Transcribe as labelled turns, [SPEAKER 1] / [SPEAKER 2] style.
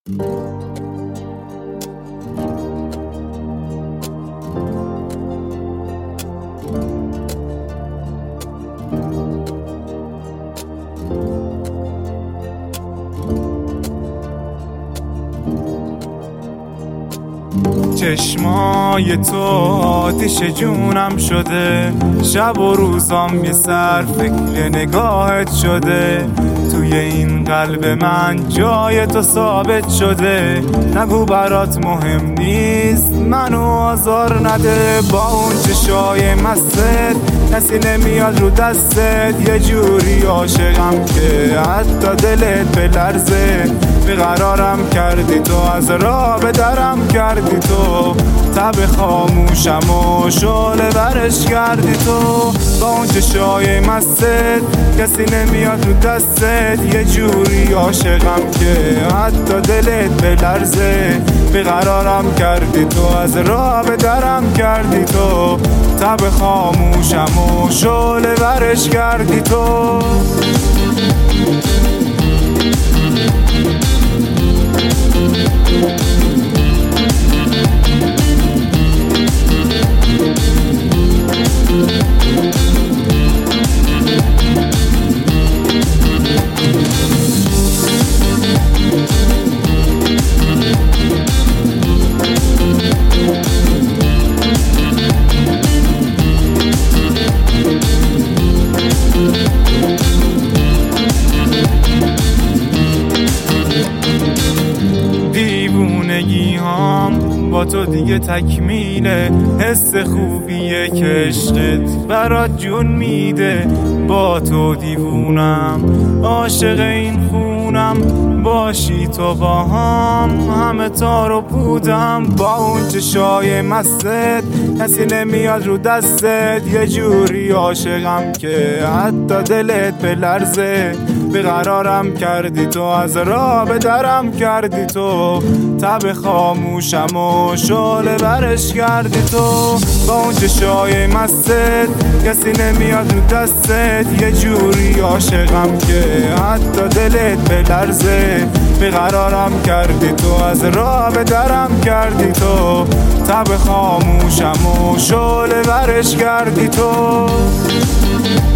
[SPEAKER 1] چشمای تو آتیش جونم شده، شب و روزام یه سر فکر نگاهت شده. توی این قلب من جای تو ثابت شده، نگو برات مهم نیست منو آزار نده. با اون چشای مستت کسی نمیاد رو دستت، یه جوری عاشقم که حتی دلت بلرزه. بیقرارم کردی تو، از راه به درم کردی تو، تب خاموشم و شعله برش کردی تو. با اون چشای مستت کسی نمیاد رو دستت، یه جوری عاشقم که حتی دلت بلرزه. بیقرارم کردی تو، از راه به درم کردی تو، تب خاموشم و شعله برش کردی تو. با تو دیگه تکمیله، حس خوبیه که عشقت برات جون میده. با تو دیوونم، عاشق این خونم، باشی تو با همه تارو بودم. با اون چشای مستت کسی نمیاد رو دستت، یه جوری عاشقم که حتی دلت بلرزه. بیقرارم کردی تو، از راه به درم کردی تو، تب خاموشم و شعله برش کردی تو. با اون چشای مستت کسی نمیاد رو دستت، یه جوری عاشقم که حتی دلت بلرزه. بیقرارم کردی تو، از راه به درم کردی تو، تب خاموشم و شعله برش کردی تو.